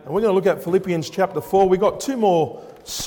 And we're going to look at Philippians chapter 4. We've got 2 more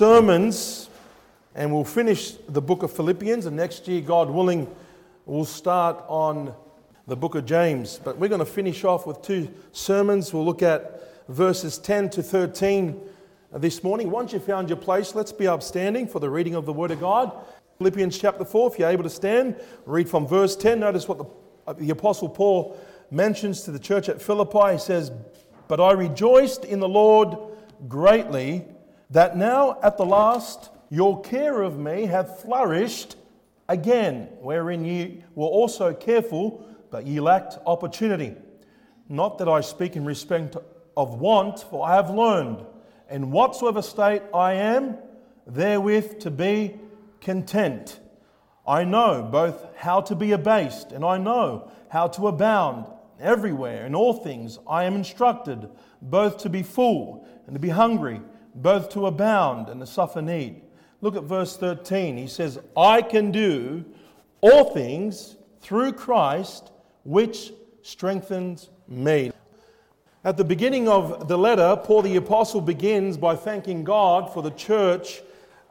sermons and we'll finish the book of Philippians. And next year, God willing, we'll start on the book of James. But we're going to finish off with 2 sermons. We'll look at verses 10 to 13 this morning. Once you've found your place, let's be upstanding for the reading of the Word of God. Philippians chapter 4, if you're able to stand, read from verse 10. Notice what the Apostle Paul mentions to the church at Philippi. He says, "But I rejoiced in the Lord greatly, that now at the last your care of me hath flourished again, wherein ye were also careful, but ye lacked opportunity. Not that I speak in respect of want, for I have learned, in whatsoever state I am, therewith to be content. I know both how to be abased, and I know how to abound. Everywhere, in all things, I am instructed, both to be full and to be hungry, both to abound and to suffer need." Look at verse 13. He says, "I can do all things through Christ, which strengthens me." At the beginning of the letter, Paul the Apostle begins by thanking God for the church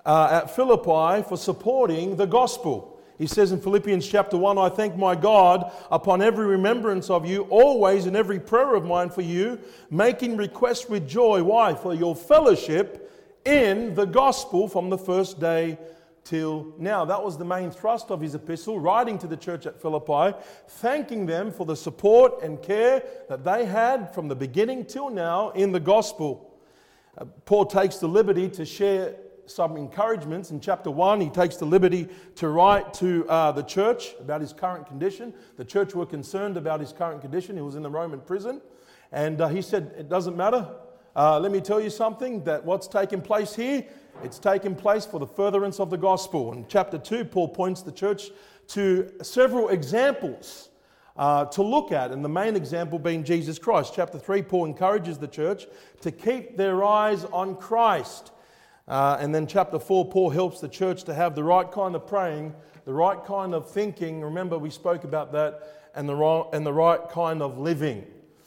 at Philippi for supporting the gospel. He says in Philippians chapter 1, "I thank my God upon every remembrance of you, always in every prayer of mine for you, making request with joy." Why? "For your fellowship in the gospel from the first day till now." That was the main thrust of his epistle, writing to the church at Philippi, thanking them for the support and care that they had from the beginning till now in the gospel. Paul takes the liberty to share some encouragements. In chapter 1, he takes the liberty to write to the church about his current condition. The church were concerned about his current condition. He was in the Roman prison. And he said, "It doesn't matter. Let me tell you something, that what's taken place here, it's taken place for the furtherance of the gospel." In chapter 2, Paul points the church to several examples to look at, and the main example being Jesus Christ. Chapter 3, Paul encourages the church to keep their eyes on Christ. And then chapter 4, Paul helps the church to have the right kind of praying, the right kind of thinking. Remember, we spoke about that, and the right kind of living.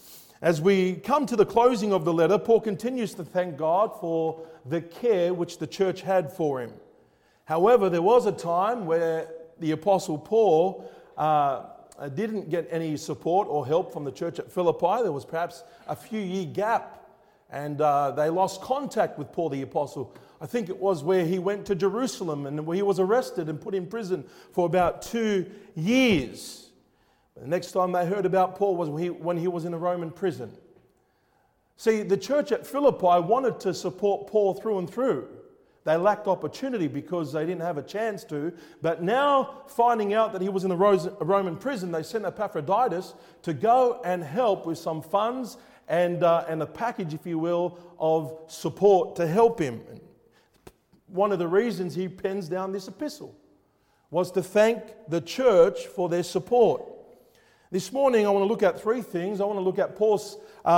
As we come to the closing of the letter, Paul continues to thank God for the care which the church had for him. However, there was a time where the Apostle Paul didn't get any support or help from the church at Philippi. There was perhaps a few-year gap, and they lost contact with Paul the Apostle. I think it was where he went to Jerusalem and where he was arrested and put in prison for about 2 years. The next time they heard about Paul was when he was in a Roman prison. See, the church at Philippi wanted to support Paul through and through. They lacked opportunity because they didn't have a chance to. But now, finding out that he was in a Roman prison, they sent Epaphroditus to go and help with some funds and a package, if you will, of support to help him. One of the reasons he pens down this epistle was to thank the church for their support. This morning I want to look at 3 things. I want to look at Paul's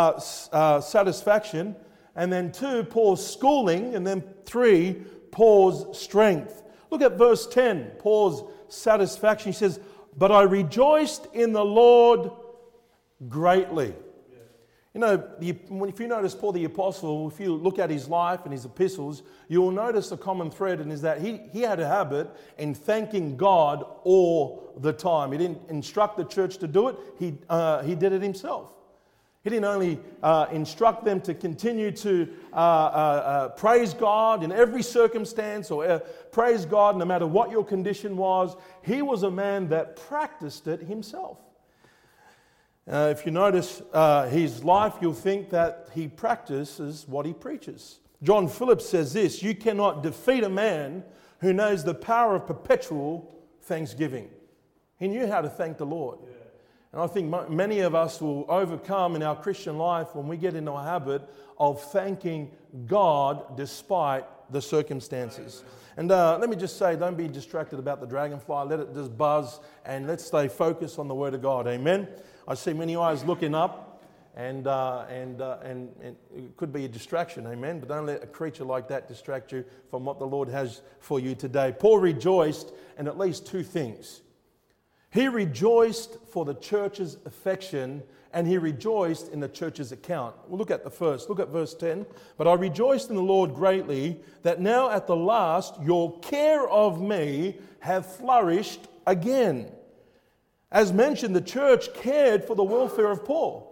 satisfaction, and then 2, Paul's schooling, and then 3, Paul's strength. Look at verse 10, Paul's satisfaction. He says, "But I rejoiced in the Lord greatly." You know, if you notice Paul the Apostle, if you look at his life and his epistles, you will notice a common thread, and is that he had a habit in thanking God all the time. He didn't instruct the church to do it, he did it himself. He didn't only instruct them to continue to praise God in every circumstance, or praise God no matter what your condition was. He was a man that practiced it himself. If you notice his life, you'll think that he practices what he preaches. John Phillips says this: "You cannot defeat a man who knows the power of perpetual thanksgiving." He knew how to thank the Lord. Yeah. And I think many of us will overcome in our Christian life when we get into a habit of thanking God despite the circumstances. And let me just say, don't be distracted about the dragonfly. Let it just buzz, and let's stay focused on the Word of God. Amen. I see many eyes looking up, and it could be a distraction, amen? But don't let a creature like that distract you from what the Lord has for you today. Paul rejoiced in at least 2 things. He rejoiced for the church's affection, and he rejoiced in the church's account. We'll look at the first. Look at verse 10. But I rejoiced in the Lord greatly, that now at the last your care of me hath flourished again. As mentioned, the church cared for the welfare of Paul.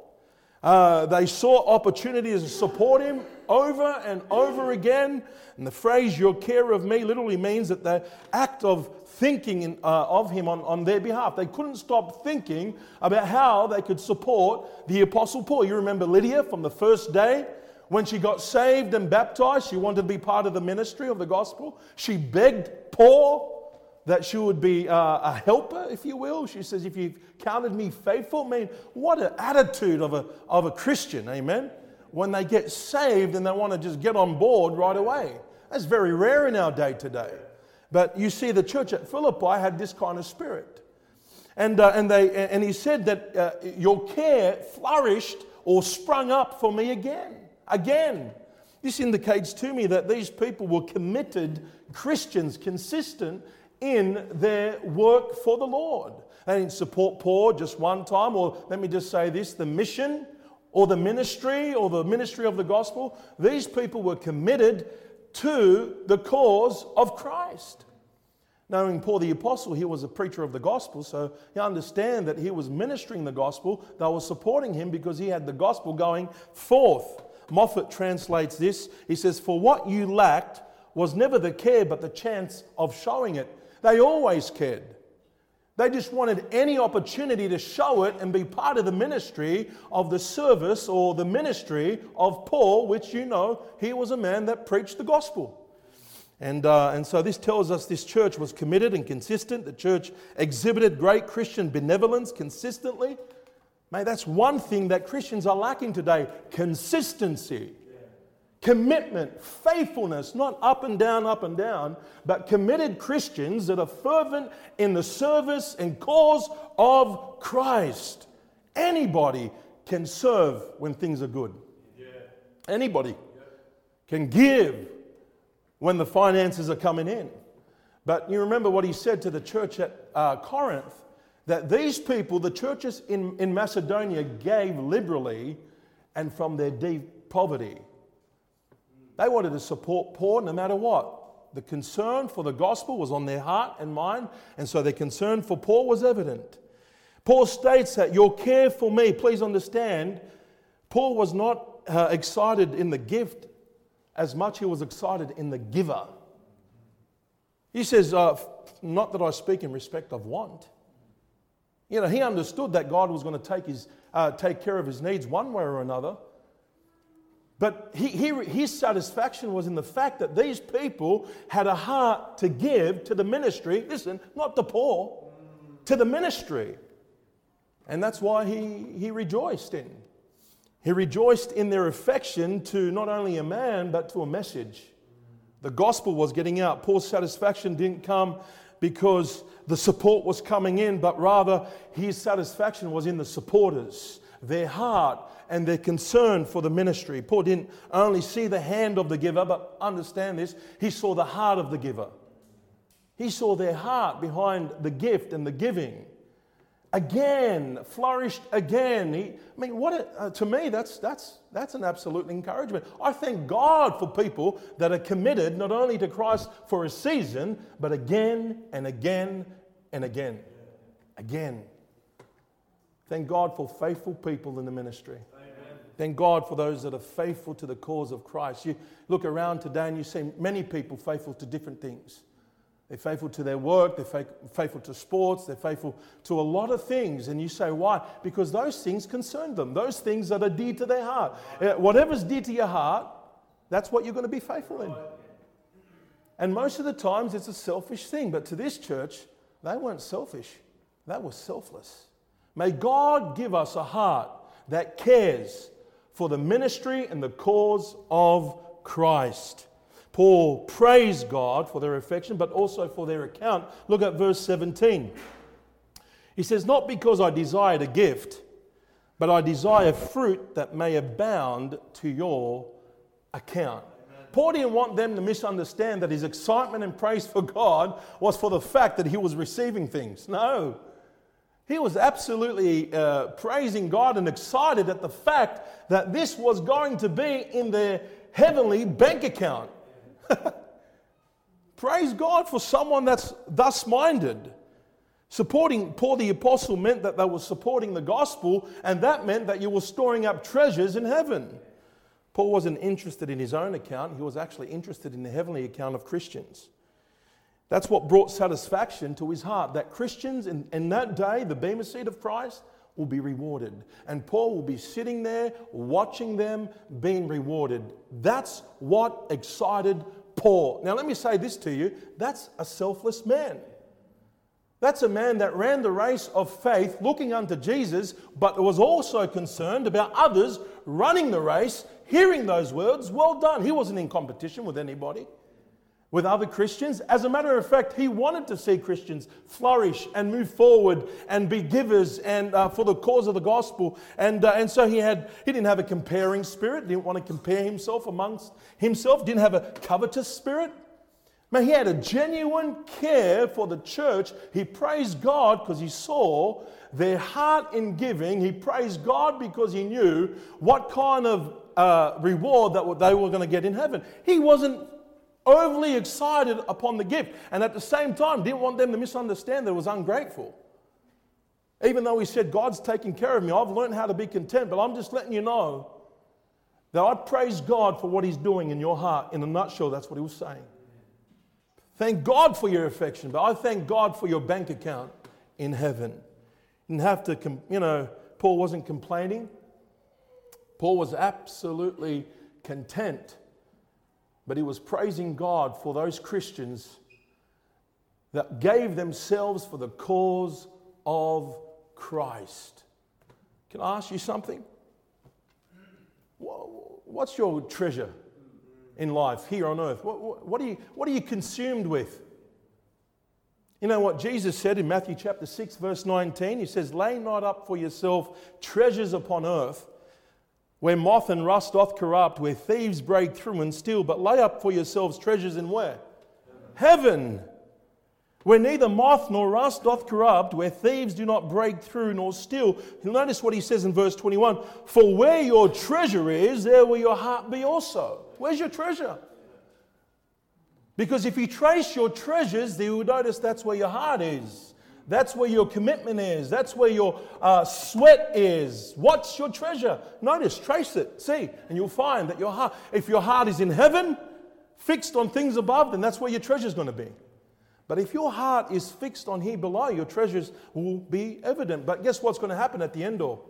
They saw opportunities to support him over and over again. And the phrase, your care of me, literally means that the act of thinking of him on their behalf. They couldn't stop thinking about how they could support the Apostle Paul. You remember Lydia from the first day when she got saved and baptized. She wanted to be part of the ministry of the gospel. She begged Paul that she would be a helper, if you will. She says, if you've counted me faithful. I mean, what an attitude of a Christian, amen? When they get saved and they want to just get on board right away. That's very rare in our day today. But you see, the church at Philippi had this kind of spirit. And he said that your care flourished or sprung up for me again. Again. This indicates to me that these people were committed Christians, consistent in their work for the Lord. They didn't support Paul just one time, or let me just say this, the mission or the ministry of the gospel. These people were committed to the cause of Christ. Knowing Paul the Apostle, he was a preacher of the gospel, so you understand that he was ministering the gospel. They were supporting him because he had the gospel going forth. Moffat translates this. He says, for what you lacked was never the care but the chance of showing it. They always cared. They just wanted any opportunity to show it and be part of the ministry of the service or the ministry of Paul, which you know, he was a man that preached the gospel. And so this tells us this church was committed and consistent. The church exhibited great Christian benevolence consistently. Mate, that's one thing that Christians are lacking today, consistency. Commitment, faithfulness, not up and down, but committed Christians that are fervent in the service and cause of Christ. Anybody can serve when things are good. Yeah. Anybody can give when the finances are coming in. But you remember what he said to the church at Corinth, that these people, the churches in Macedonia, gave liberally and from their deep poverty. They wanted to support Paul no matter what. The concern for the gospel was on their heart and mind, and so their concern for Paul was evident. Paul states that your care for me, please understand, Paul was not excited in the gift as much he was excited in the giver. He says, not that I speak in respect of want. You know, he understood that God was going to take care of his needs one way or another. But his satisfaction was in the fact that these people had a heart to give to the ministry. Listen, not to Paul, to the ministry. And that's why he rejoiced in. He rejoiced in their affection to not only a man, but to a message. The gospel was getting out. Paul's satisfaction didn't come because the support was coming in, but rather his satisfaction was in the supporters, their heart, and their concern for the ministry. Paul didn't only see the hand of the giver, but understand this, he saw the heart of the giver. He saw their heart behind the gift and the giving. Again, flourished again. To me, that's an absolute encouragement. I thank God for people that are committed not only to Christ for a season, but again and again and again. Again. Thank God for faithful people in the ministry. Thank God for those that are faithful to the cause of Christ. You look around today and you see many people faithful to different things. They're faithful to their work, they're faithful to sports, they're faithful to a lot of things. And you say, why? Because those things concern them. Those things that are dear to their heart. Whatever's dear to your heart, that's what you're going to be faithful in. And most of the times it's a selfish thing. But to this church, they weren't selfish. They were selfless. May God give us a heart that cares for the ministry and the cause of Christ. Paul praised God for their affection, but also for their account. Look at verse 17. He says, not because I desired a gift, but I desire fruit that may abound to your account. Amen. Paul didn't want them to misunderstand that his excitement and praise for God was for the fact that he was receiving things. No. He was absolutely praising God and excited at the fact that this was going to be in their heavenly bank account. Praise God for someone that's thus minded. Supporting Paul the Apostle meant that they were supporting the gospel, and that meant that you were storing up treasures in heaven. Paul wasn't interested in his own account. He was actually interested in the heavenly account of Christians. That's what brought satisfaction to his heart, that Christians in that day, the Bema seat of Christ, will be rewarded. And Paul will be sitting there, watching them being rewarded. That's what excited Paul. Now let me say this to you, that's a selfless man. That's a man that ran the race of faith looking unto Jesus, but was also concerned about others running the race, hearing those words, well done. He wasn't in competition with anybody, with other Christians. As a matter of fact, he wanted to see Christians flourish and move forward and be givers and for the cause of the gospel. And so he didn't have a comparing spirit, didn't want to compare himself amongst himself, didn't have a covetous spirit. Man, he had a genuine care for the church. He praised God because he saw their heart in giving. He praised God because he knew what kind of reward that they were going to get in heaven. He wasn't overly excited upon the gift, and at the same time didn't want them to misunderstand that it was ungrateful. Even though he said, God's taking care of me, I've learned how to be content, but I'm just letting you know that I praise God for what he's doing in your heart. In a nutshell, that's what he was saying. Thank God for your affection, but I thank God for your bank account in heaven. You didn't have to, Paul wasn't complaining. Paul was absolutely content, but he was praising God for those Christians that gave themselves for the cause of Christ. Can I ask you something? What's your treasure in life here on earth? What are you consumed with? You know what Jesus said in Matthew chapter 6 verse 19? He says, lay not up for yourself treasures upon earth, where moth and rust doth corrupt, where thieves break through and steal, but lay up for yourselves treasures in where? Heaven. Where neither moth nor rust doth corrupt, where thieves do not break through nor steal. You'll notice what he says in verse 21. For where your treasure is, there will your heart be also. Where's your treasure? Because if you trace your treasures, you will notice that's where your heart is. That's where your commitment is. That's where your sweat is. What's your treasure? Notice, trace it, see, and you'll find that your heart, if your heart is in heaven, fixed on things above, then that's where your treasure is going to be. But if your heart is fixed on here below, your treasures will be evident. But guess what's going to happen at the end all?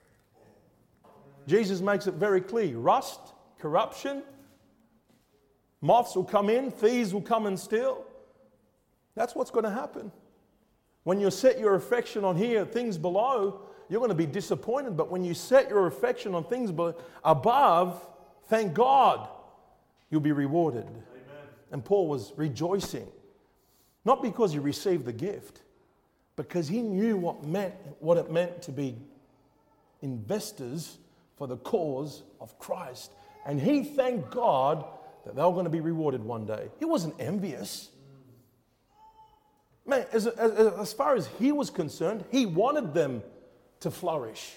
Jesus makes it very clear. Rust, corruption, moths will come in, thieves will come and steal. That's what's going to happen. When you set your affection on here, things below, you're going to be disappointed. But when you set your affection on things above, thank God, you'll be rewarded. Amen. And Paul was rejoicing. Not because he received the gift, because he knew what it meant to be investors for the cause of Christ. And he thanked God that they were going to be rewarded one day. He wasn't envious. Man, as far as he was concerned, he wanted them to flourish.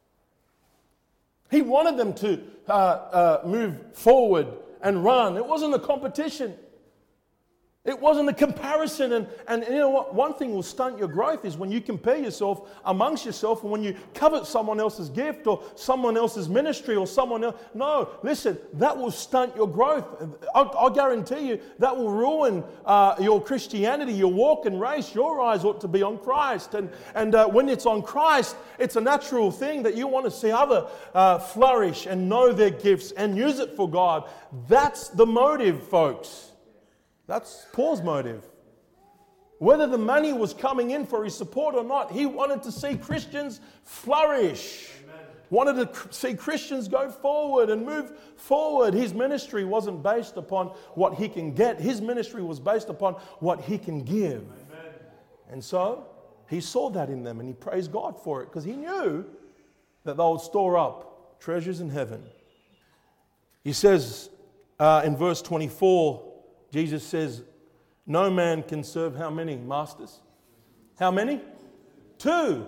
He wanted them to move forward and run. It wasn't a competition. It wasn't a comparison. And you know what? One thing will stunt your growth is when you compare yourself amongst yourself, and when you covet someone else's gift or someone else's ministry or someone else. No, listen, that will stunt your growth. I'll guarantee you that will ruin your Christianity, your walk and race. Your eyes ought to be on Christ. And when it's on Christ, it's a natural thing that you want to see other flourish and know their gifts and use it for God. That's the motive, folks. That's Paul's motive. Whether the money was coming in for his support or not, he wanted to see Christians flourish. Amen. Wanted to see Christians go forward and move forward. His ministry wasn't based upon what he can get. His ministry was based upon what he can give. Amen. And so he saw that in them and he praised God for it because he knew that they would store up treasures in heaven. He says in verse 24, Jesus says, no man can serve how many masters? How many? Two,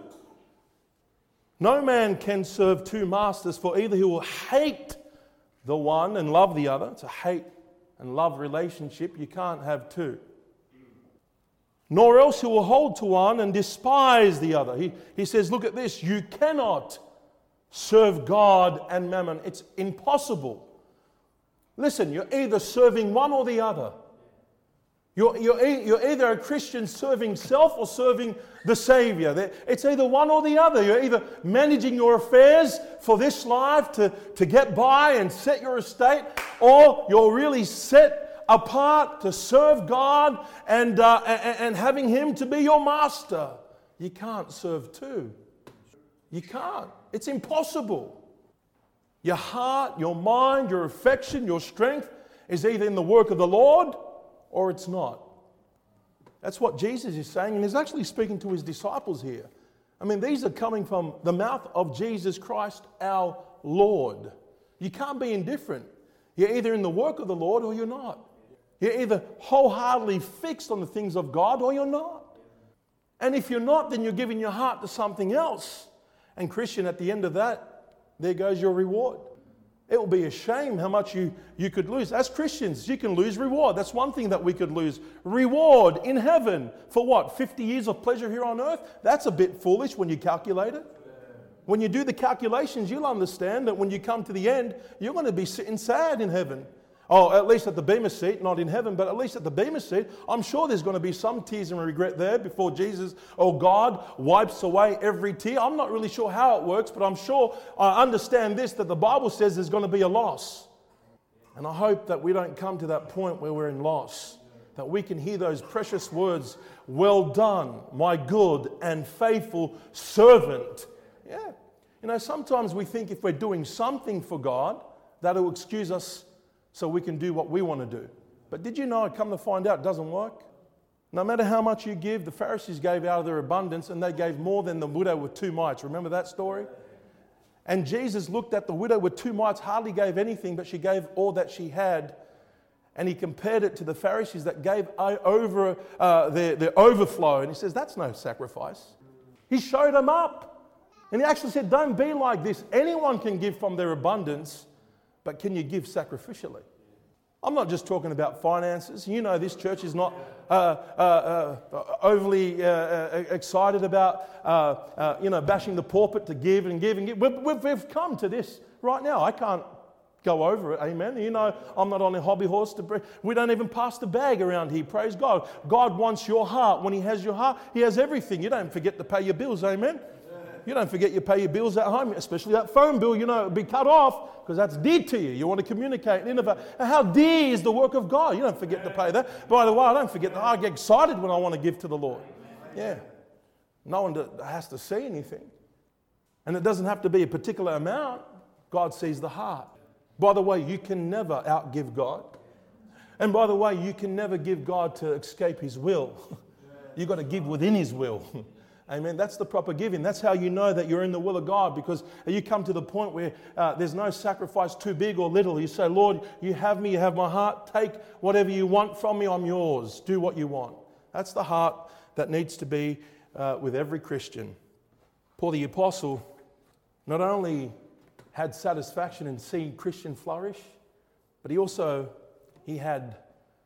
no man can serve two masters, for either he will hate the one and love the other. It's a hate and love relationship. You can't have two. Nor else he will hold to one and despise the other. He says, look at this, you cannot serve God and mammon. It's impossible. Listen, you're either serving one or the other. You're either a Christian serving self or serving the Savior. It's either one or the other. You're either managing your affairs for this life to get by and set your estate, or you're really set apart to serve God and having Him to be your master. You can't serve two. You can't. It's impossible. Your heart, your mind, your affection, your strength is either in the work of the Lord or it's not. That's what Jesus is saying, and He's actually speaking to His disciples here. I mean, these are coming from the mouth of Jesus Christ, our Lord. You can't be indifferent. You're either in the work of the Lord or you're not. You're either wholeheartedly fixed on the things of God or you're not. And if you're not, then you're giving your heart to something else. And Christian, at the end of that, there goes your reward. It will be a shame how much you could lose. As Christians, you can lose reward. That's one thing that we could lose. Reward in heaven. For what? 50 years of pleasure here on earth? That's a bit foolish when you calculate it. When you do the calculations, you'll understand that when you come to the end, you're going to be sitting sad in heaven. Oh, at least at the Bema seat, not in heaven, but at least at the Bema seat, I'm sure there's going to be some tears and regret there before Jesus, God, wipes away every tear. I'm not really sure how it works, but I'm sure I understand this, that the Bible says there's going to be a loss. And I hope that we don't come to that point where we're in loss, that we can hear those precious words, well done, my good and faithful servant. Yeah. You know, sometimes we think if we're doing something for God, that will excuse us so we can do what we want to do. But did you know, come to find out, it doesn't work? No matter how much you give, the Pharisees gave out of their abundance, and they gave more than the widow with 2 mites. Remember that story? And Jesus looked at the widow with 2 mites, hardly gave anything, but she gave all that she had. And He compared it to the Pharisees that gave over their overflow. And He says, that's no sacrifice. He showed them up. And He actually said, don't be like this. Anyone can give from their abundance, but can you give sacrificially? I'm not just talking about finances. You know, this church is not overly excited about, bashing the pulpit to give and give and give. We've come to this right now. I can't go over it, amen. You know, I'm not on a hobby horse. We don't even pass the bag around here, praise God. God wants your heart. When He has your heart, He has everything. You don't forget to pay your bills, amen. You don't forget you pay your bills at home, especially that phone bill, it'll be cut off because that's dear to you. You want to communicate and innovate. How dear is the work of God? You don't forget to pay that. By the way, I don't forget that. I get excited when I want to give to the Lord. Yeah. No one has to see anything. And it doesn't have to be a particular amount. God sees the heart. By the way, you can never outgive God. And by the way, you can never give God to escape His will. You've got to give within His will. Amen. That's the proper giving. That's how you know that you're in the will of God, because you come to the point where there's no sacrifice too big or little. You say, Lord, you have me, you have my heart. Take whatever you want from me, I'm yours. Do what you want. That's the heart that needs to be with every Christian. Paul the Apostle not only had satisfaction in seeing Christian flourish, but he had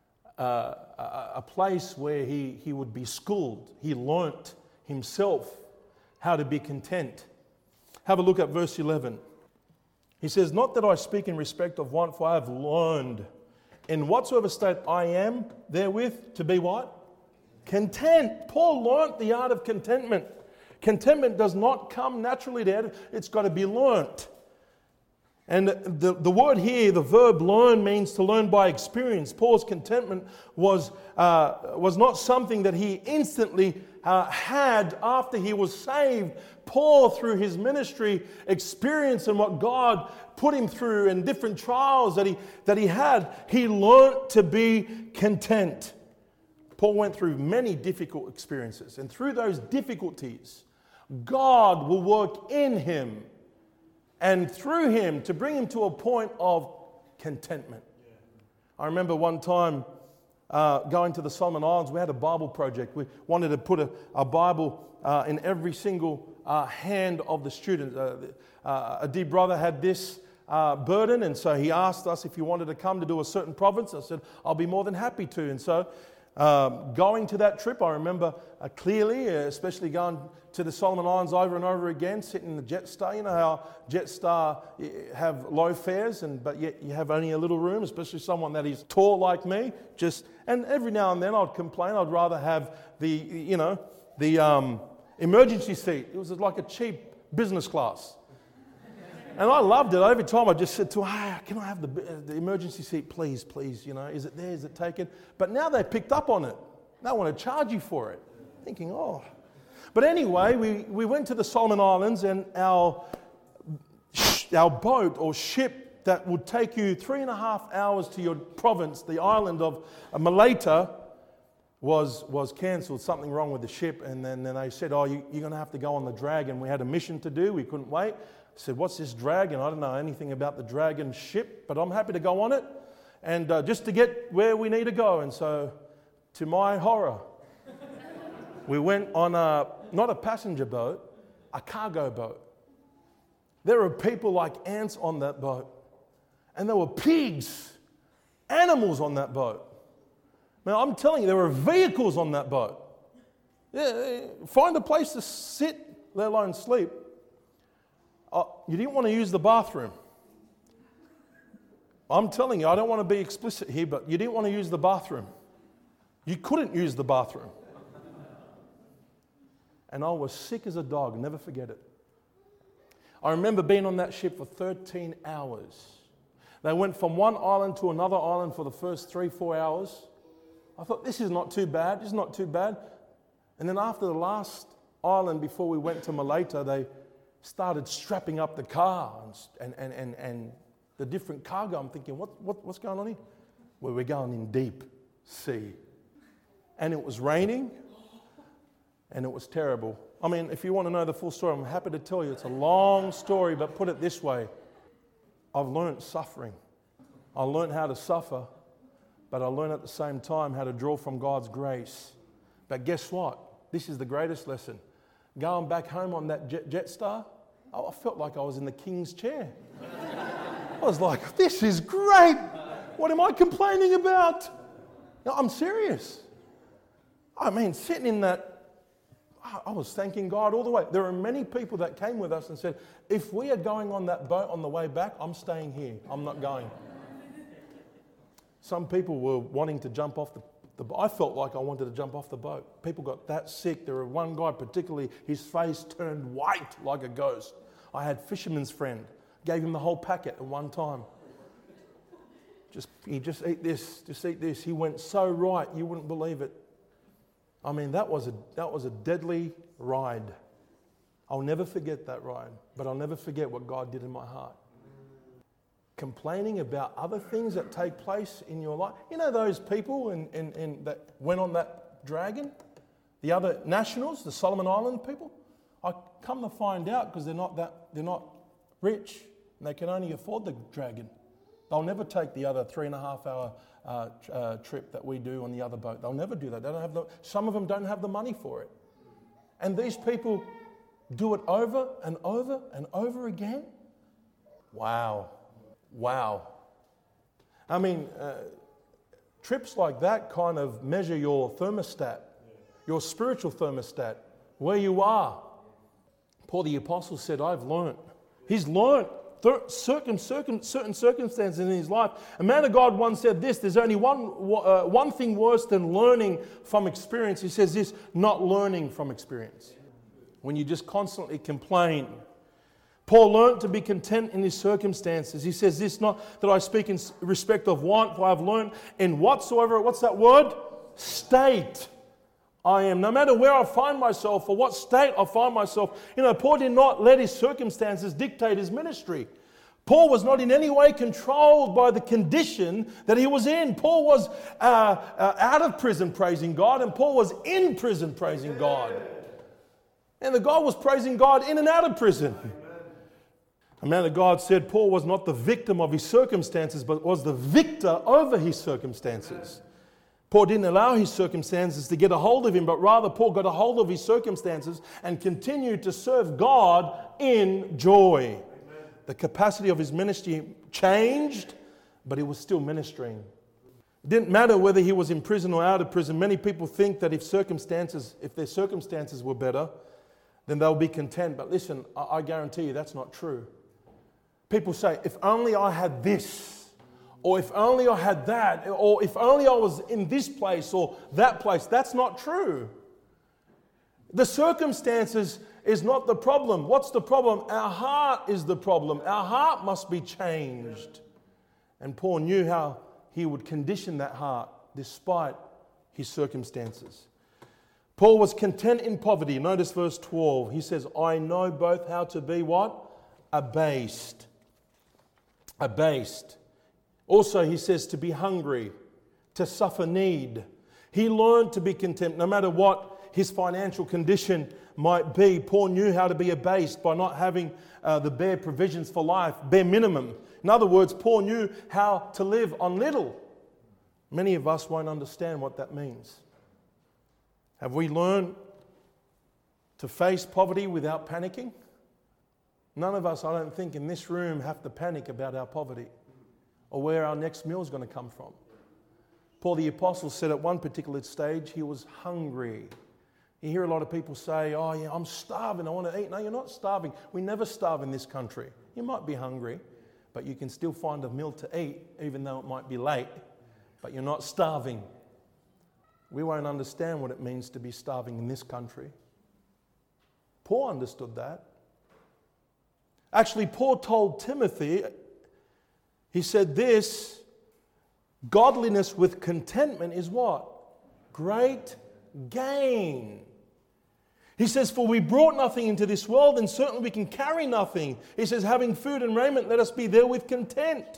a place where he would be schooled. He learnt himself how to be content. Have a look at verse 11. He says, not that I speak in respect of want, for I have learned in whatsoever state I am therewith to be what? Content. Paul learnt the art of contentment. Contentment does not come naturally to it. It's got to be learnt. And the word here, the verb learn, means to learn by experience. Paul's contentment was not something that he instantly had after he was saved. Paul, through his ministry experience and what God put him through and different trials that he had, he learnt to be content. Paul went through many difficult experiences, and through those difficulties, God will work in him and through him to bring him to a point of contentment. I remember one time going to the Solomon Islands, we had a Bible project. We wanted to put a Bible in every single hand of the student. A dear brother had this burden, and so he asked us if he wanted to come to do a certain province. I said, I'll be more than happy to. And so going to that trip, I remember clearly, especially going to the Solomon Islands over and over again, sitting in the Jetstar. You know how Jetstar have low fares, but yet you have only a little room, especially someone that is tall like me. And every now and then I'd complain. I'd rather have the emergency seat. It was like a cheap business class. And I loved it. Every time I just said to her, can I have the emergency seat, please? Is it there? Is it taken? But now they picked up on it. They want to charge you for it. Thinking, oh. But anyway, we went to the Solomon Islands, and our boat or ship that would take you 3.5 hours to your province, the island of Malaita, was cancelled. Something wrong with the ship. And then they said, oh, you're going to have to go on the Dragon. We had a mission to do. We couldn't wait. I said, what's this Dragon? I don't know anything about the Dragon ship, but I'm happy to go on it, and just to get where we need to go. And so, to my horror, we went on not a passenger boat, a cargo boat. There were people like ants on that boat, and there were pigs, animals on that boat. Now, I'm telling you, there were vehicles on that boat. Yeah, find a place to sit, let alone sleep. You didn't want to use the bathroom. I'm telling you, I don't want to be explicit here, but you didn't want to use the bathroom. You couldn't use the bathroom. And I was sick as a dog, never forget it. I remember being on that ship for 13 hours. They went from one island to another island for the first 3-4 hours. I thought, this is not too bad, And then after the last island, before we went to Malaita, they started strapping up the car and the different cargo. I'm thinking, what's going on here? Well, we're going in deep sea. And it was raining, and it was terrible. I mean, if you want to know the full story, I'm happy to tell you. It's a long story, but put it this way. I've learned suffering. I learned how to suffer, but I learned at the same time how to draw from God's grace. But guess what? This is the greatest lesson. Going back home on that Jetstar, I felt like I was in the king's chair. I was like, this is great. What am I complaining about? No, I'm serious. I mean, sitting in that, I was thanking God all the way. There are many people that came with us and said, if we are going on that boat on the way back, I'm staying here. I'm not going. Some people were wanting to jump off the boat. I felt like I wanted to jump off the boat. People got that sick. There was one guy particularly, his face turned white like a ghost. I had fisherman's friend. Gave him the whole packet at one time. Just eat this. He went so right, you wouldn't believe it. I mean, that was a deadly ride. I'll never forget that ride, but I'll never forget what God did in my heart. Complaining about other things that take place in your life. You know those people that went on that Dragon? The other nationals, the Solomon Island people? I come to find out because they're not rich and they can only afford the Dragon. They'll never take the other 3.5 hour trip that we do on the other boat. They'll never do that. Some of them don't have the money for it. And these people do it over and over and over again. Wow. I mean, trips like that kind of measure your thermostat, your spiritual thermostat, where you are. Paul the Apostle said, I've learnt. He's learnt certain circumstances in his life. A man of God once said this, there's only one thing worse than learning from experience. He says this, not learning from experience. When you just constantly complain. Paul learnt to be content in his circumstances. He says this, not that I speak in respect of want, for I have learned in whatsoever, what's that word? State I am. No matter where I find myself or what state I find myself. Paul did not let his circumstances dictate his ministry. Paul was not in any way controlled by the condition that he was in. Paul was out of prison praising God, and Paul was in prison praising God. And the guy was praising God in and out of prison. A man of God said Paul was not the victim of his circumstances, but was the victor over his circumstances. Paul didn't allow his circumstances to get a hold of him, but rather Paul got a hold of his circumstances and continued to serve God in joy. Amen. The capacity of his ministry changed, but he was still ministering. It didn't matter whether he was in prison or out of prison. Many people think that if their circumstances were better, then they'll be content. But listen, I guarantee you that's not true. People say, if only I had this, or if only I had that, or if only I was in this place or that place. That's not true. The circumstances is not the problem. What's the problem? Our heart is the problem. Our heart must be changed. And Paul knew how he would condition that heart despite his circumstances. Paul was content in poverty. Notice verse 12. He says, I know both how to be what? Abased. Abased. Also, he says to be hungry, to suffer need. He learned to be content no matter what his financial condition might be. Paul knew how to be abased by not having the bare provisions for life, bare minimum. In other words, Paul knew how to live on little. Many of us won't understand what that means. Have we learned to face poverty without panicking? None of us, I don't think, in this room have to panic about our poverty or where our next meal is going to come from. Paul the Apostle said at one particular stage he was hungry. You hear a lot of people say, oh yeah, I'm starving, I want to eat. No, you're not starving. We never starve in this country. You might be hungry, but you can still find a meal to eat, even though it might be late, but you're not starving. We won't understand what it means to be starving in this country. Paul understood that. Actually, Paul told Timothy, he said this, godliness with contentment is what? Great gain. He says, for we brought nothing into this world, and certainly we can carry nothing. He says, having food and raiment, let us be therewith content.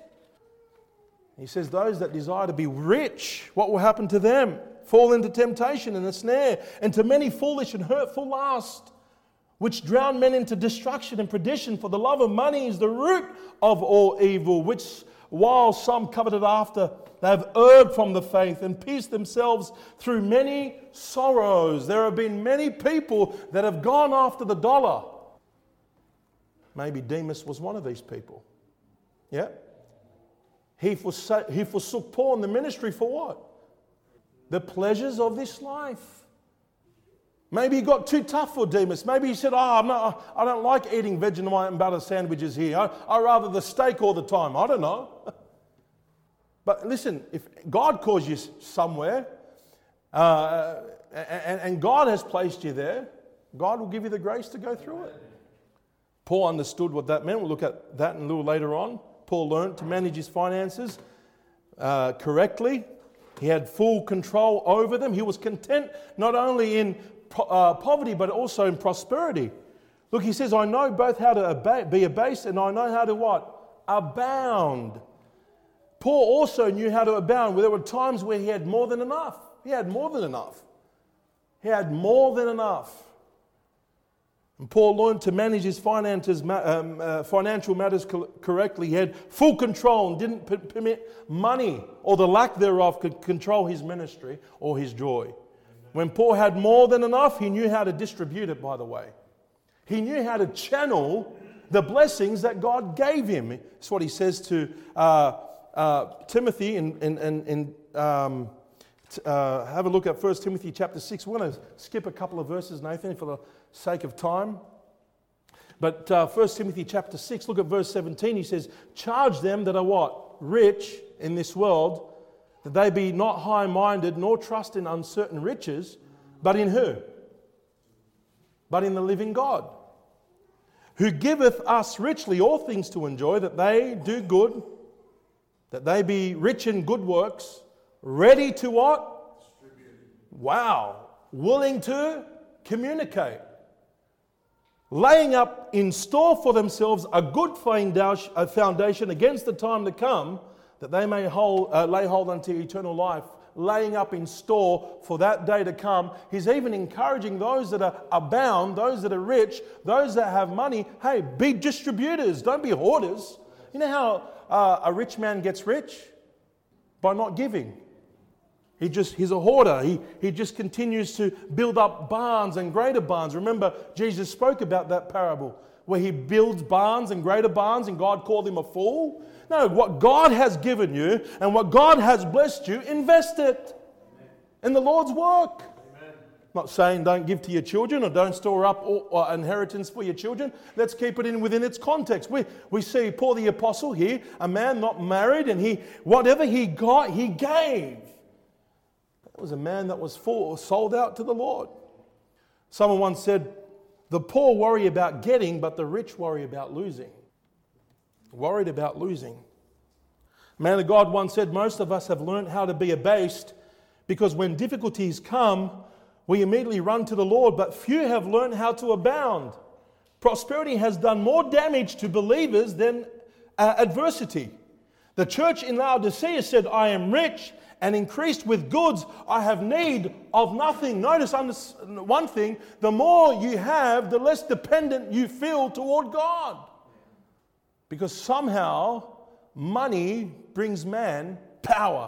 He says, those that desire to be rich, what will happen to them? Fall into temptation and a snare, and to many foolish and hurtful lusts, which drown men into destruction and perdition. For the love of money is the root of all evil, which while some coveted after, they have erred from the faith and pierced themselves through many sorrows. There have been many people that have gone after the dollar. Maybe Demas was one of these people. Yeah? He forsook Paul and the ministry for what? The pleasures of this life. Maybe he got too tough for Demas. Maybe he said, I don't like eating Vegemite and butter sandwiches here. I rather the steak all the time. I don't know. But listen, if God calls you somewhere and God has placed you there, God will give you the grace to go through it. Paul understood what that meant. We'll look at that a little later on. Paul learned to manage his finances correctly. He had full control over them. He was content not only in poverty, but also in prosperity. Look, he says, I know both how to be abased and I know how to what? Abound. Paul also knew how to abound. There were times where he had more than enough. He had more than enough. He had more than enough. And Paul learned to manage his financial matters correctly. He had full control and didn't permit money or the lack thereof could control his ministry or his joy. When Paul had more than enough, he knew how to distribute it, by the way. He knew how to channel the blessings that God gave him. That's what he says to Timothy. Have a look at 1 Timothy chapter 6. We're going to skip a couple of verses, Nathan, for the sake of time. But 1 Timothy chapter 6, look at verse 17. He says, charge them that are what? Rich in this world, that they be not high-minded, nor trust in uncertain riches, but in who? But in the living God, who giveth us richly all things to enjoy, that they do good, that they be rich in good works, ready to what? Wow. Willing to communicate. Laying up in store for themselves a good foundation against the time to come, that they may lay hold unto eternal life, laying up in store for that day to come. He's even encouraging those that are abound, those that are rich, those that have money, hey, be distributors, don't be hoarders. You know how a rich man gets rich? By not giving. He's a hoarder. He just continues to build up barns and greater barns. Remember, Jesus spoke about that parable where he builds barns and greater barns and God called him a fool. No, what God has given you and what God has blessed you, invest it in the Lord's work. Amen. I'm not saying don't give to your children or don't store up or inheritance for your children. Let's keep it within its context. We see Paul the Apostle here, a man not married, and whatever he got, he gave. That was a man that was sold out to the Lord. Someone once said, the poor worry about getting, but the rich worry about losing. Worried about losing. A man of God once said, most of us have learned how to be abased because when difficulties come, we immediately run to the Lord, but few have learned how to abound. Prosperity has done more damage to believers than adversity. The church in Laodicea said, I am rich and increased with goods, I have need of nothing. Notice one thing, the more you have, the less dependent you feel toward God. Because somehow, money brings man power.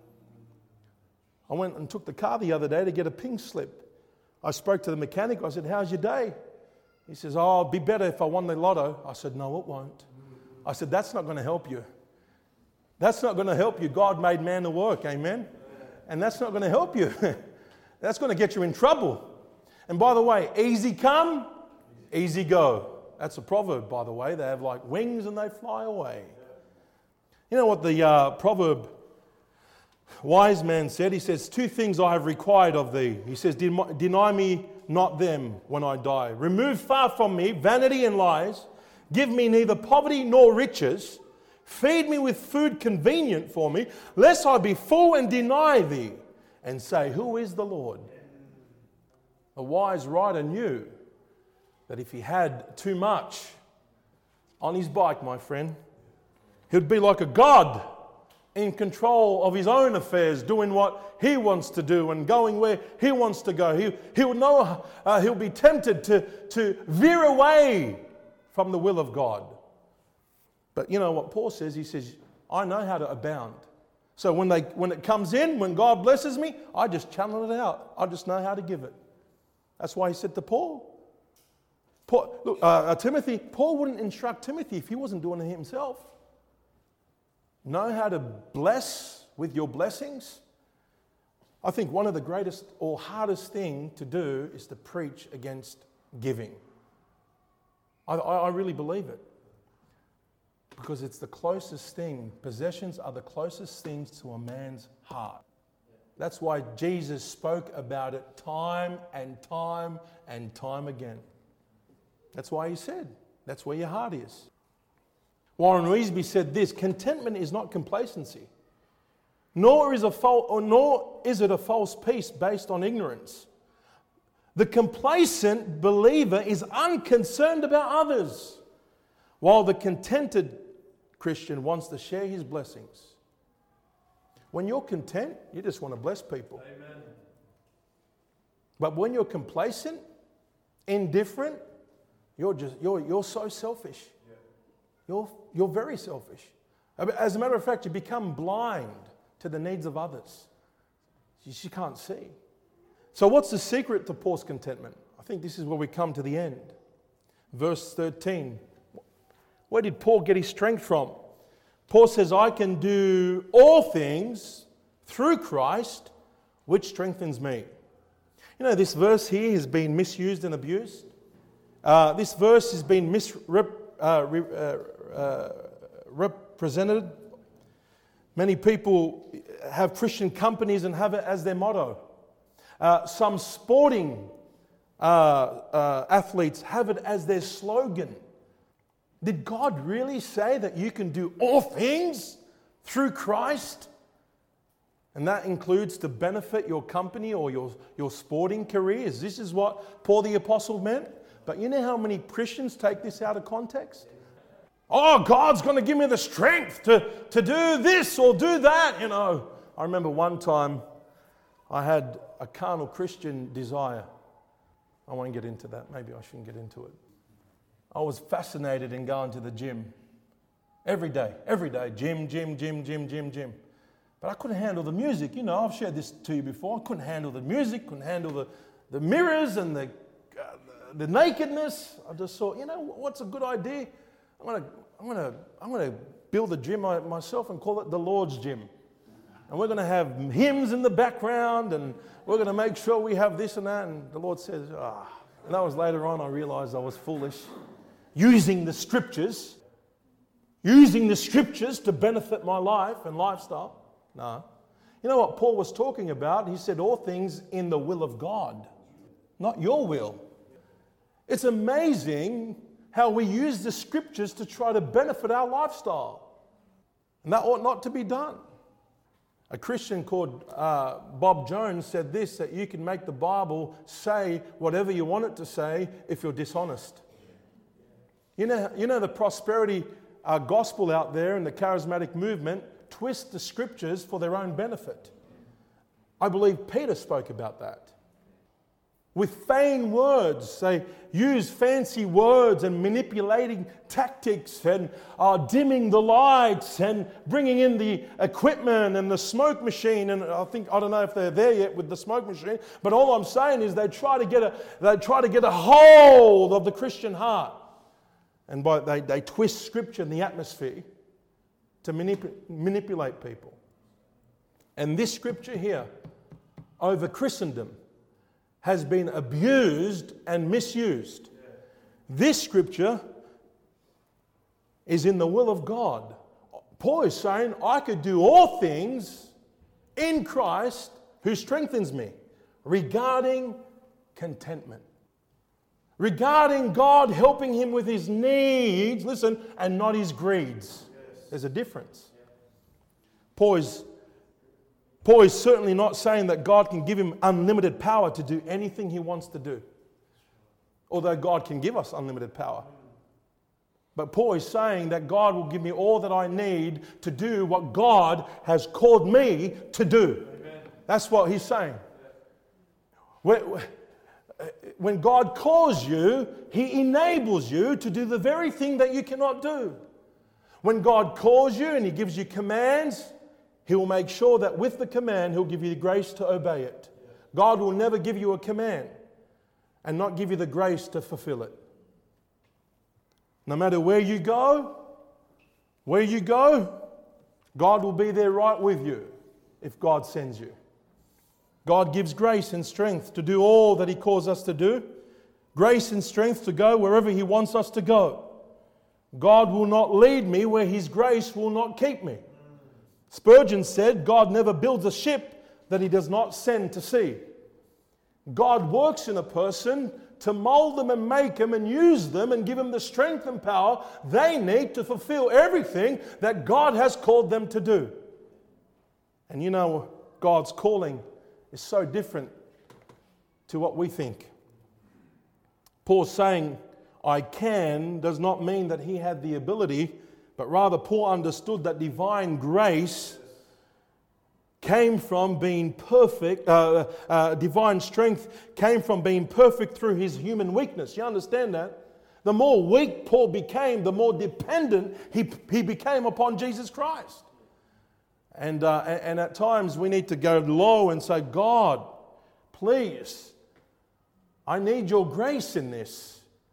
I went and took the car the other day to get a pink slip. I spoke to the mechanic, I said, how's your day? He says, oh, it'd be better if I won the lotto. I said, no, it won't. I said, that's not going to help you. That's not going to help you. God made man to work, amen? And that's not going to help you. That's going to get you in trouble. And by the way, easy come, easy go. That's a proverb, by the way. They have like wings and they fly away. You know what the proverb wise man said? He says, 2 things I have required of thee. He says, deny me not them when I die. Remove far from me vanity and lies. Give me neither poverty nor riches. Feed me with food convenient for me, lest I be full and deny thee, and say, who is the Lord? A wise writer knew that if he had too much on his bike, my friend, he'd be like a god in control of his own affairs, doing what he wants to do and going where he wants to go. He'll know he'll be tempted to veer away from the will of God. But you know what Paul says? He says, I know how to abound. So when it comes in, when God blesses me, I just channel it out. I just know how to give it. That's why he said to Timothy, Paul wouldn't instruct Timothy if he wasn't doing it himself. Know how to bless with your blessings. I think one of the greatest or hardest thing to do is to preach against giving. I really believe it. Because it's the closest thing. Possessions are the closest things to a man's heart. That's why Jesus spoke about it time and time and time again. That's why he said, that's where your heart is. Warren Reesby said this, contentment is not complacency, nor is it a false peace based on ignorance. The complacent believer is unconcerned about others, while the contented Christian wants to share his blessings. When you're content, you just want to bless people. Amen. But when you're complacent, indifferent, you're so selfish. Yeah. You're very selfish. As a matter of fact, you become blind to the needs of others. You can't see. So what's the secret to Paul's contentment? I think this is where we come to the end. Verse 13. Where did Paul get his strength from? Paul says, I can do all things through Christ, which strengthens me. You know, this verse here has been misused and abused. This verse has been misrepresented. Many people have Christian companies and have it as their motto. Some sporting athletes have it as their slogan. Did God really say that you can do all things through Christ? And that includes to benefit your company or your sporting careers. This is what Paul the Apostle meant. But you know how many Christians take this out of context? Oh, God's going to give me the strength to do this or do that, you know. I remember one time I had a carnal Christian desire. I won't get into that. Maybe I shouldn't get into it. I was fascinated in going to the gym. Every day. Gym. But I couldn't handle the music. You know, I've shared this to you before. I couldn't handle the music, couldn't handle the mirrors and the nakedness. I just thought, you know, what's a good idea? I'm gonna build a gym myself and call it the Lord's Gym. And we're going to have hymns in the background, and we're going to make sure we have this and that. And the Lord says, And that was later on I realized I was foolish. Using the scriptures to benefit my life and lifestyle. No. You know what Paul was talking about? He said all things in the will of God, not your will. It's amazing how we use the scriptures to try to benefit our lifestyle. And that ought not to be done. A Christian called Bob Jones said this, that you can make the Bible say whatever you want it to say if you're dishonest. You know the prosperity gospel out there and the charismatic movement twist the scriptures for their own benefit. I believe Peter spoke about that. With vain words, they use fancy words and manipulating tactics and dimming the lights and bringing in the equipment and the smoke machine. And I don't know if they're there yet with the smoke machine, but all I'm saying is they try to get a hold of the Christian heart, and they twist scripture in the atmosphere to manipulate people. And this scripture here, over Christendom, has been abused and misused. This scripture is in the will of God. Paul is saying, I could do all things in Christ who strengthens me, regarding contentment. Regarding God helping him with his needs, listen, and not his greeds. There's a difference. Paul is certainly not saying that God can give him unlimited power to do anything he wants to do. Although God can give us unlimited power. But Paul is saying that God will give me all that I need to do what God has called me to do. Amen. That's what he's saying. When God calls you, he enables you to do the very thing that you cannot do. When God calls you and he gives you commands, he will make sure that with the command, he'll give you the grace to obey it. God will never give you a command and not give you the grace to fulfill it. No matter where you go, God will be there right with you if God sends you. God gives grace and strength to do all that he calls us to do. Grace and strength to go wherever he wants us to go. God will not lead me where his grace will not keep me. Spurgeon said, God never builds a ship that he does not send to sea. God works in a person to mold them and make them and use them and give them the strength and power they need to fulfill everything that God has called them to do. And you know, God's calling is so different to what we think. Paul saying, I can, does not mean that he had the ability, but rather Paul understood that divine grace came from being perfect, divine strength came from being perfect through his human weakness. You understand that? The more weak Paul became, the more dependent he became upon Jesus Christ. And at times we need to go low and say, God, please, I need your grace in this.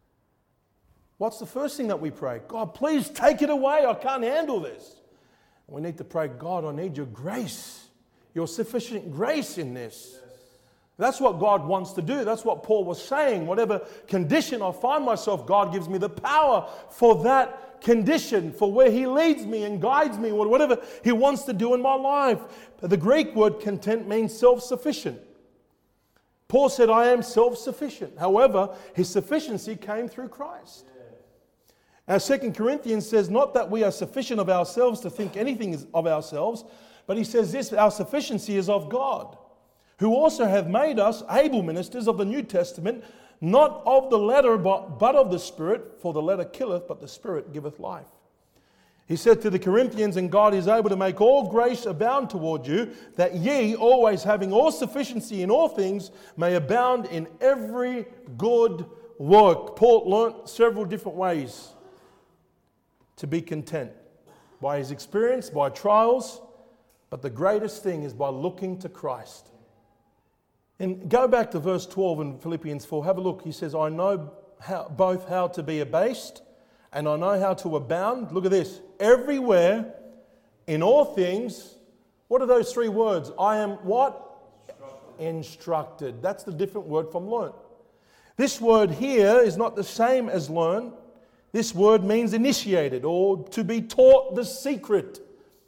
What's the first thing that we pray? God, please take it away. I can't handle this. We need to pray, God, I need your grace, your sufficient grace in this. Yes. That's what God wants to do. That's what Paul was saying. Whatever condition I find myself, God gives me the power for that condition, for where he leads me and guides me, whatever he wants to do in my life. The Greek word content means self-sufficient. Paul said, I am self-sufficient. However, his sufficiency came through Christ. Now 2 Corinthians says, not that we are sufficient of ourselves to think anything is of ourselves, but he says this, our sufficiency is of God, who also hath made us able ministers of the New Testament, not of the letter, but of the Spirit, for the letter killeth, but the Spirit giveth life. He said to the Corinthians, and God is able to make all grace abound toward you, that ye, always having all sufficiency in all things, may abound in every good work. Paul learnt several different ways to be content. By his experience, by trials, But the greatest thing is by looking to Christ. And go back to verse 12 in Philippians 4. Have a look. He says, I know both how to be abased and I know how to abound. Look at this. Everywhere, in all things. What are those three words? I am what? Instructed. That's the different word from learn. This word here is not the same as learn. This word means initiated or to be taught the secret.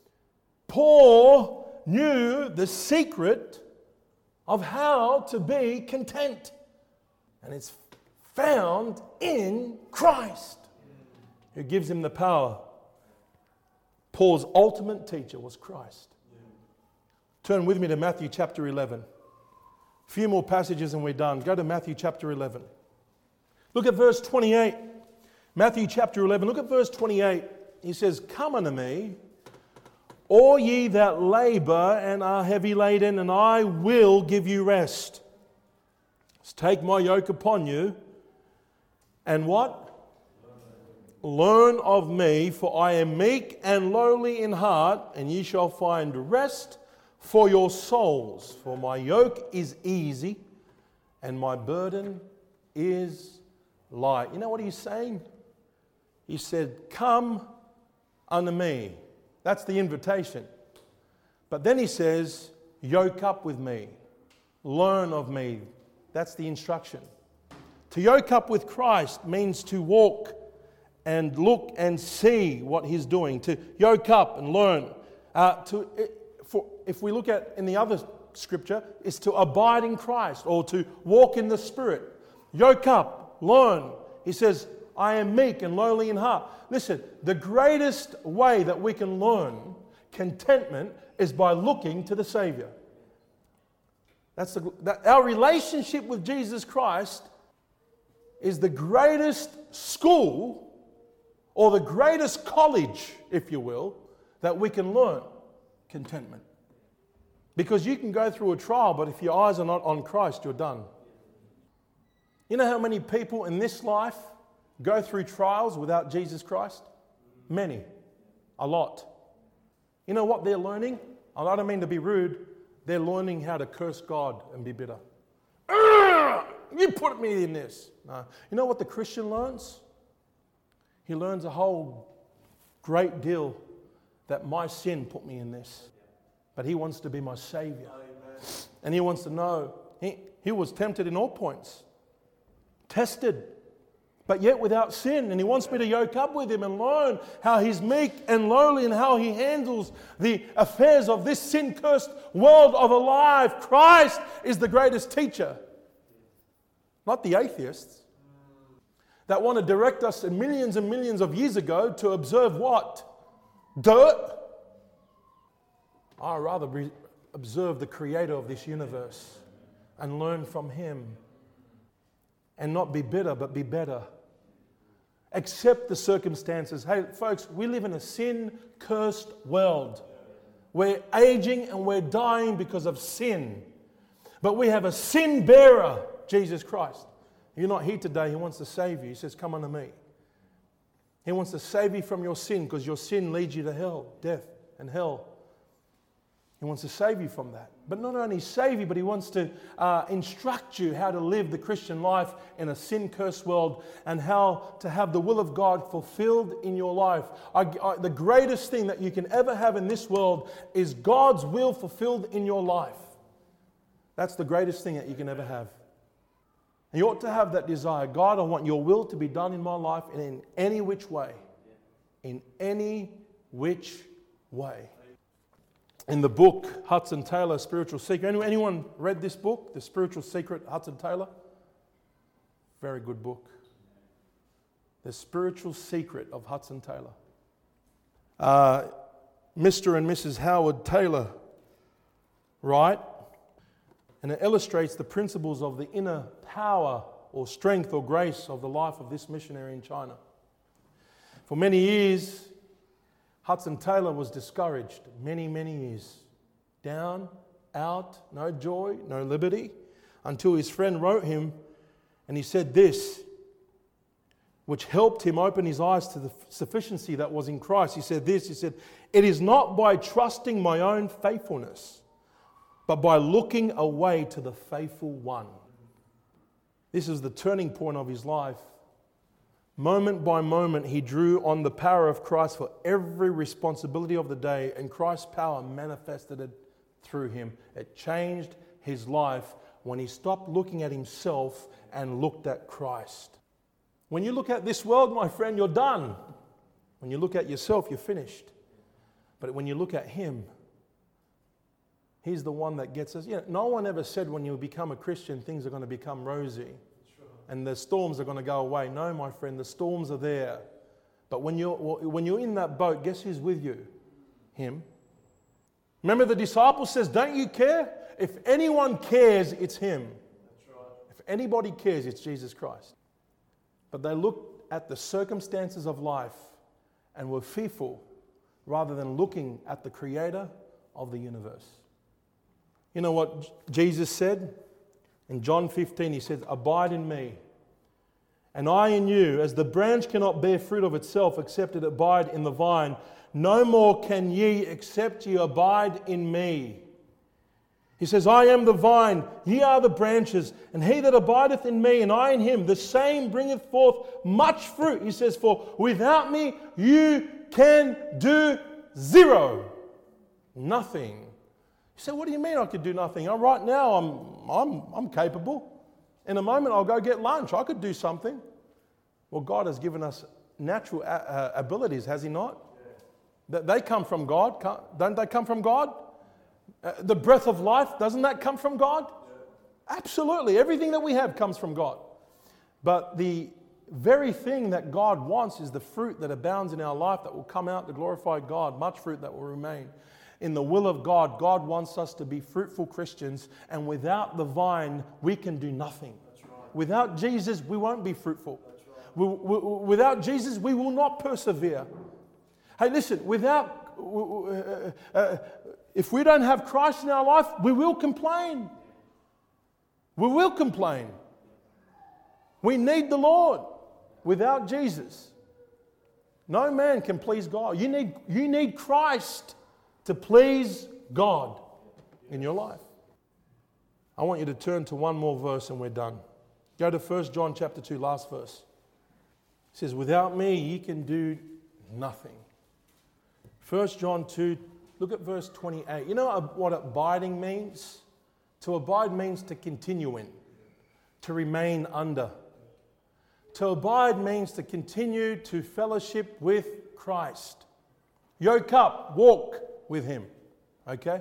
Paul knew the secret of how to be content. And it's found in Christ, who gives him the power. Paul's ultimate teacher was Christ. Turn with me to Matthew chapter 11. A few more passages and we're done. Go to Matthew chapter 11. Look at verse 28. Matthew chapter 11, look at verse 28. He says, Come unto me, all ye that labour and are heavy laden, and I will give you rest. Take my yoke upon you, and what? Learn of me, for I am meek and lowly in heart, and ye shall find rest for your souls. For my yoke is easy, and my burden is light. You know what he's saying? He said, Come unto me. That's the invitation. But then he says, yoke up with me. Learn of me. That's the instruction. To yoke up with Christ means to walk and look and see what he's doing. To yoke up and learn. If we look at in the other scripture, is to abide in Christ or to walk in the Spirit. Yoke up, learn. He says, I am meek and lowly in heart. Listen, the greatest way that we can learn contentment is by looking to the Savior. Our relationship with Jesus Christ is the greatest school or the greatest college, if you will, that we can learn contentment. Because you can go through a trial, but if your eyes are not on Christ, you're done. You know how many people in this life go through trials without Jesus Christ? Many. A lot. You know what they're learning? I don't mean to be rude. They're learning how to curse God and be bitter. You put me in this. No. You know what the Christian learns? He learns a whole great deal that my sin put me in this. But he wants to be my Savior. And he wants to know. He was tempted in all points. Tested. But yet without sin. And he wants me to yoke up with him and learn how he's meek and lowly and how he handles the affairs of this sin-cursed world of alive. Christ is the greatest teacher. Not the atheists that want to direct us and millions of years ago to observe what? Dirt. I'd rather observe the creator of this universe and learn from him. And not be bitter, but be better. Accept the circumstances. Hey, folks, we live in a sin-cursed world. We're aging and we're dying because of sin. But we have a sin-bearer, Jesus Christ. You're not here today. He wants to save you. He says, come unto me. He wants to save you from your sin because your sin leads you to hell, death and hell. He wants to save you from that. But not only save you, but he wants to instruct you how to live the Christian life in a sin-cursed world and how to have the will of God fulfilled in your life. The greatest thing that you can ever have in this world is God's will fulfilled in your life. That's the greatest thing that you can ever have. And you ought to have that desire. God, I want your will to be done in my life and in any which way. In any which way. In the book, Hudson Taylor, Spiritual Secret. Anyone read this book, The Spiritual Secret, Hudson Taylor? Very good book. The Spiritual Secret of Hudson Taylor. Mr. and Mrs. Howard Taylor write, and it illustrates the principles of the inner power or strength or grace of the life of this missionary in China. For many years, Hudson Taylor was discouraged, many years. Down, out, no joy, no liberty, until his friend wrote him and he said this, which helped him open his eyes to the sufficiency that was in Christ. He said this, he said, "It is not by trusting my own faithfulness, but by looking away to the faithful one." This is the turning point of his life. Moment by moment, he drew on the power of Christ for every responsibility of the day, and Christ's power manifested it through him. It changed his life when he stopped looking at himself and looked at Christ. When you look at this world, my friend, you're done. When you look at yourself, you're finished. But when you look at him, he's the one that gets us. No one ever said when you become a Christian, things are going to become rosy and the storms are going to go away. No, my friend, the storms are there. But when you're in that boat, guess who's with you? Him. Remember the disciples says, "Don't you care? If anyone cares, it's him." That's right. If anybody cares, it's Jesus Christ. But they looked at the circumstances of life and were fearful rather than looking at the creator of the universe. You know what Jesus said? In John 15, he said, "Abide in me, and I in you. As the branch cannot bear fruit of itself except it abide in the vine, no more can ye except ye abide in me." He says, "I am the vine, ye are the branches, and he that abideth in me, and I in him, the same bringeth forth much fruit." He says, "For without me you can do zero." Nothing. You say, "What do you mean I could do nothing?" Right now I'm capable. In a moment I'll go get lunch. I could do something. Well, God has given us natural abilities, has he not? Yeah. They come from God. Don't they come from God? The breath of life, doesn't that come from God? Yeah. Absolutely. Everything that we have comes from God. But the very thing that God wants is the fruit that abounds in our life that will come out to glorify God, much fruit that will remain. In the will of God, God wants us to be fruitful Christians, and without the vine, we can do nothing. That's right. Without Jesus, we won't be fruitful. That's right. Without Jesus, we will not persevere. Hey, listen, if we don't have Christ in our life, we will complain. We will complain. We need the Lord. Without Jesus, no man can please God. You need Christ to please God in your life. I want you to turn to one more verse and we're done. Go to 1 John chapter 2, last verse. It says, "Without me ye can do nothing." 1 John 2, look at verse 28. You know what abiding means? To abide means to continue in, to remain under. To abide means to continue to fellowship with Christ. Yoke up, walk with him. Okay?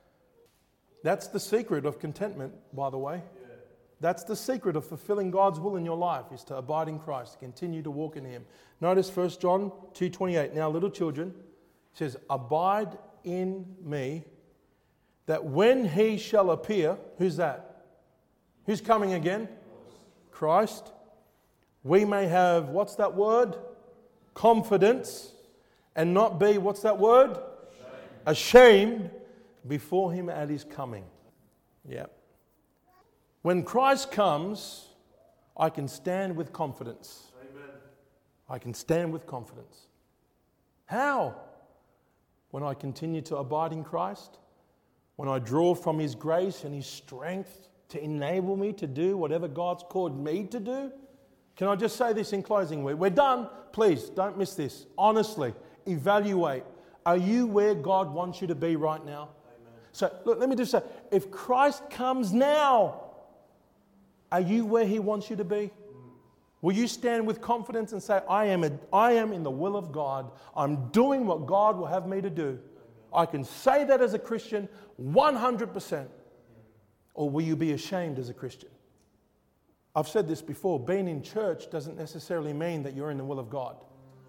That's the secret of contentment, by the way. Yeah. That's the secret of fulfilling God's will in your life, is to abide in Christ, to continue to walk in him. Notice 1 John 2:28. "Now, little children," it says, "abide in me, that when he shall appear," who's that? Who's coming again? Christ. "We may have," what's that word? "Confidence, and not be," what's that word? Ashamed before him at his coming." Yeah. When Christ comes, I can stand with confidence. Amen. I can stand with confidence. How? When I continue to abide in Christ, when I draw from his grace and his strength to enable me to do whatever God's called me to do. Can I just say this in closing? We're done. Please, don't miss this. Honestly, evaluate. Are you where God wants you to be right now? Amen. So, look, let me just say, if Christ comes now, are you where he wants you to be? Will you stand with confidence and say, I am in the will of God. I'm doing what God will have me to do. I can say that as a Christian 100%. Or will you be ashamed as a Christian? I've said this before. Being in church doesn't necessarily mean that you're in the will of God.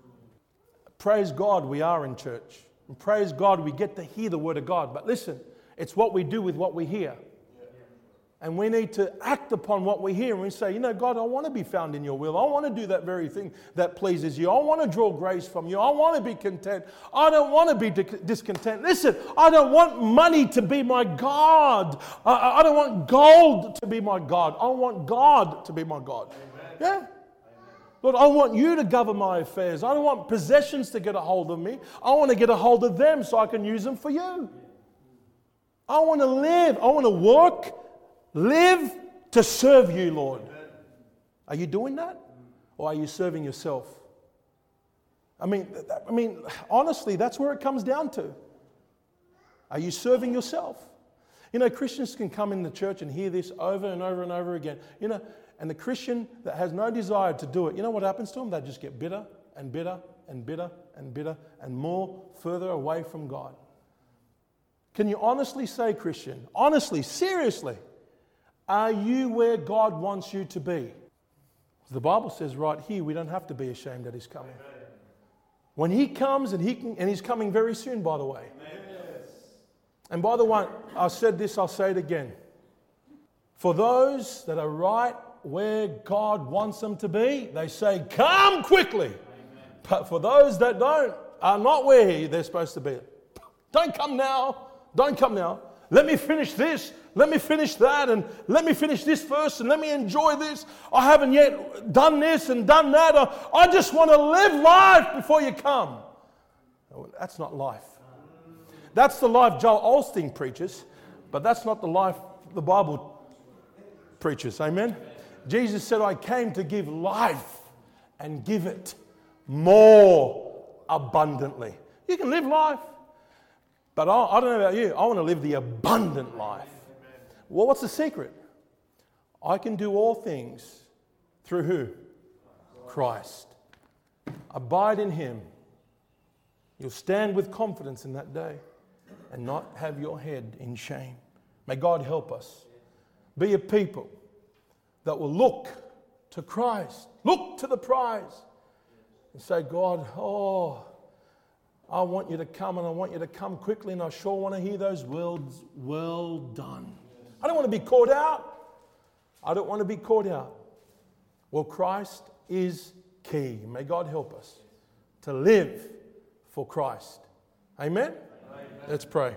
Praise God we are in church. And praise God we get to hear the word of God. But listen, it's what we do with what we hear. And we need to act upon what we hear. And we say, God, I want to be found in your will. I want to do that very thing that pleases you. I want to draw grace from you. I want to be content. I don't want to be discontent. Listen, I don't want money to be my God. I don't want gold to be my God. I want God to be my God. Amen. Yeah. Amen. Lord, I want you to govern my affairs. I don't want possessions to get a hold of me. I want to get a hold of them so I can use them for you. I want to live. I want to work, live to serve you, Lord. Are you doing that? Or are you serving yourself? I mean, honestly, that's where it comes down to. Are you serving yourself? You know, Christians can come in the church and hear this over and over and over again. You know, and the Christian that has no desire to do it, you know what happens to them? They just get bitter and bitter and bitter and bitter and more further away from God. Can you honestly say, Christian, honestly, seriously, are you where God wants you to be? The Bible says right here, we don't have to be ashamed that He's coming. When He comes, and He's coming very soon, by the way. And by the way, I said this, I'll say it again. For those that are right where God wants them to be, they say, come quickly. Amen. But for those that are not where they're supposed to be, don't come now, don't come now. Let me finish this, let me finish that, and let me finish this first, and let me enjoy this. I haven't yet done this and done that. I just want to live life before you come. That's not life. That's the life Joel Osteen preaches, but that's not the life the Bible preaches. Amen? Jesus said, I came to give life and give it more abundantly. You can live life, but I don't know about you. I want to live the abundant life. Well, what's the secret? I can do all things through who? Christ. Abide in Him. You'll stand with confidence in that day and not have your head in shame. May God help us. Be a people that will look to Christ, look to the prize, and say, God, I want you to come, and I want you to come quickly, and I sure want to hear those words, well done. I don't want to be caught out. I don't want to be caught out. Well, Christ is key. May God help us to live for Christ. Amen? Let's pray.